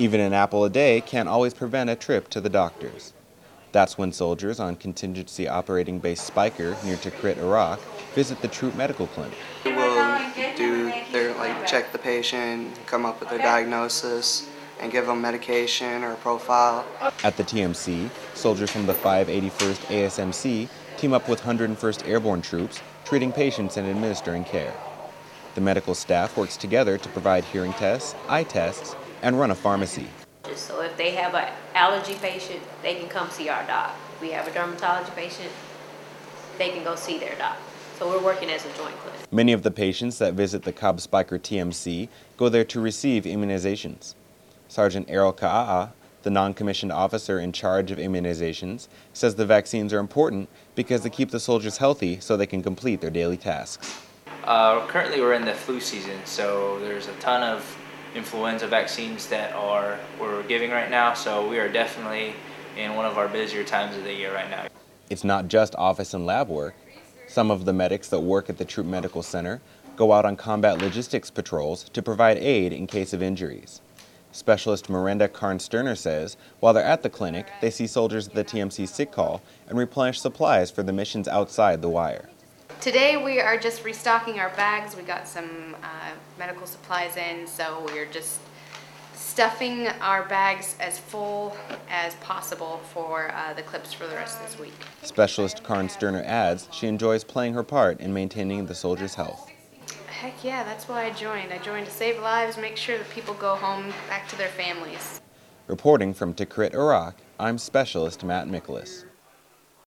Even an apple a day can't always prevent a trip to the doctors. That's when soldiers on contingency operating base Spiker near Tikrit, Iraq, visit the Troop Medical Clinic. They will do their, check the patient, come up with their diagnosis, and give them medication or profile. At the TMC, soldiers from the 581st ASMC team up with 101st Airborne troops, treating patients and administering care. The medical staff works together to provide hearing tests, eye tests, and run a pharmacy. So if they have an allergy patient, they can come see our doc. If we have a dermatology patient, they can go see their doc. So we're working as a joint clinic. Many of the patients that visit the Cobb Spiker TMC go there to receive immunizations. Sergeant Errol Ka'a'a, the non-commissioned officer in charge of immunizations, says the vaccines are important because they keep the soldiers healthy so they can complete their daily tasks. Currently we're in the flu season, so there's a ton of influenza vaccines that we're giving right now, so we are definitely in one of our busier times of the year right now. It's not just office and lab work. Some of the medics that work at the Troop Medical Center go out on combat logistics patrols to provide aid in case of injuries. Specialist Miranda Karn-Sterner says while they're at the clinic, they see soldiers at the TMC sick call and replenish supplies for the missions outside the wire. Today we are just restocking our bags. We got some medical supplies in, so we're just stuffing our bags as full as possible for the clips for the rest of this week. Specialist Karn-Sterner adds she enjoys playing her part in maintaining the soldiers' health. Heck yeah, that's why I joined. I joined to save lives, make sure that people go home back to their families. Reporting from Tikrit, Iraq, I'm Specialist Matt Miklas.